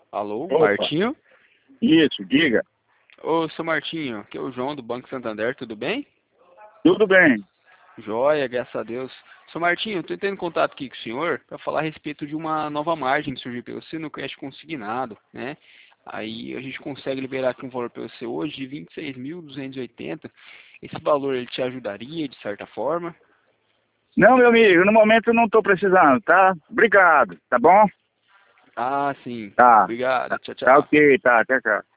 Alô, Opa, Martinho? isso, diga. Ô, seu Martinho, aqui é o João do Banco Santander, tudo bem? Tudo bem. Joia, graças a Deus. Seu Martinho, eu estou entrando em contato aqui com o senhor para falar a respeito de uma nova margem que surgiu pelo você no crédito consignado, né? Aí a gente consegue liberar aqui um valor para você hoje de 26.280. Esse valor ele te ajudaria de certa forma? Não, meu amigo, no momento eu não estou precisando, tá? Obrigado, tá bom? Ah, sim. Tá, Obrigado. tá, Tchau, tá tchau. ok, tá, tchau, tchau.